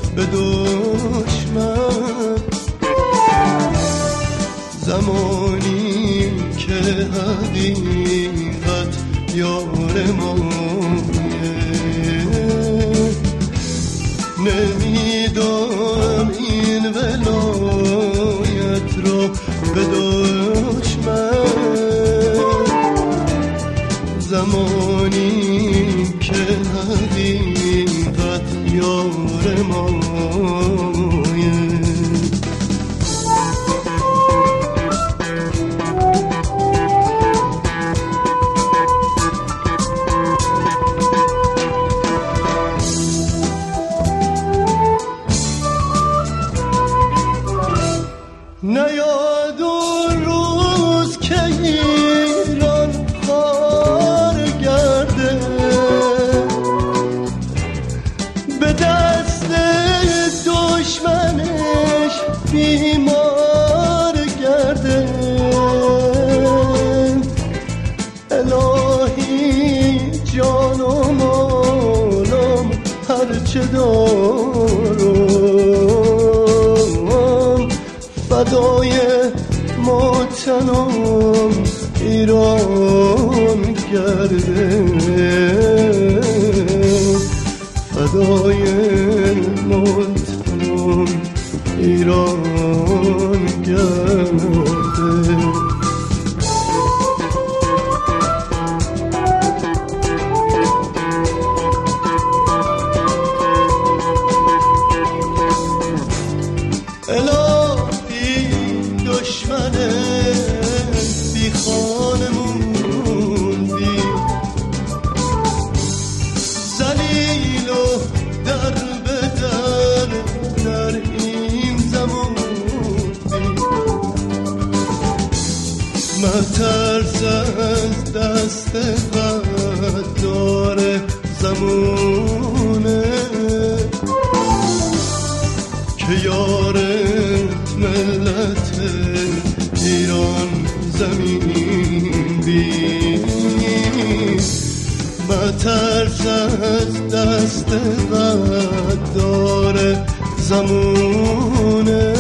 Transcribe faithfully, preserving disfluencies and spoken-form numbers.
به دشمن، زمانی که حقیقت یار مایه، نمیدارم این ولایت رو به دشمن، زمانی که حقیقت یار مایه. نیاد اون روز که ایران خار گرده، به دست دشمنش بیمار گرده. الهی جان و مالم هرچه دارم، فدای موطنم ایران گرده، فدای موطنم ایران گرده. دشمن بی خانمون بی زلیل و در به در در این زمان بی مترس از دست غدار زمونه که یارت ملت ایران زمین بی، مترس از دست غدار زمونه